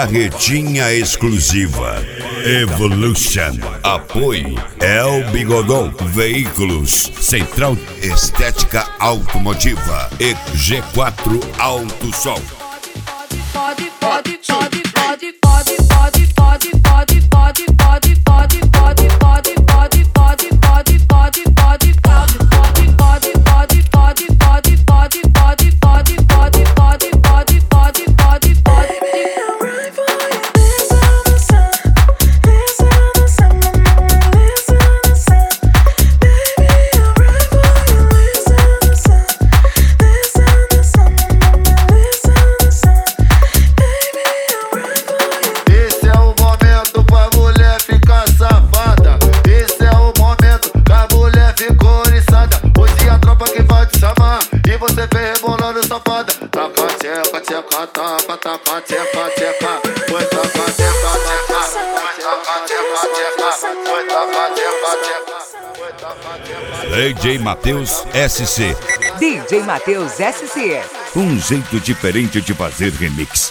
Carretinha exclusiva Evolution. Apoio El Bigodon Veículos, Central Estética Automotiva e G4 Auto Sol. DJ Matheus SC. DJ Matheus SC. Um jeito diferente de fazer remix.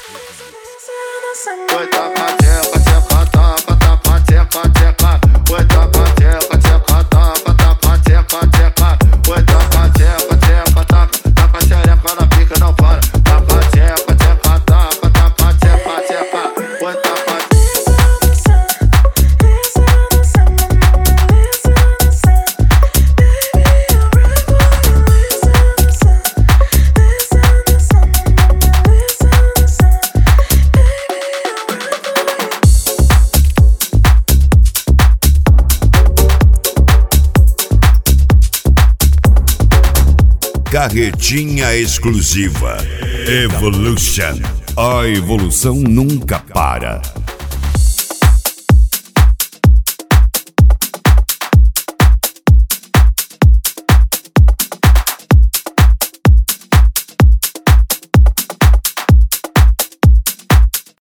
Carretinha exclusiva Evolution. A evolução nunca para.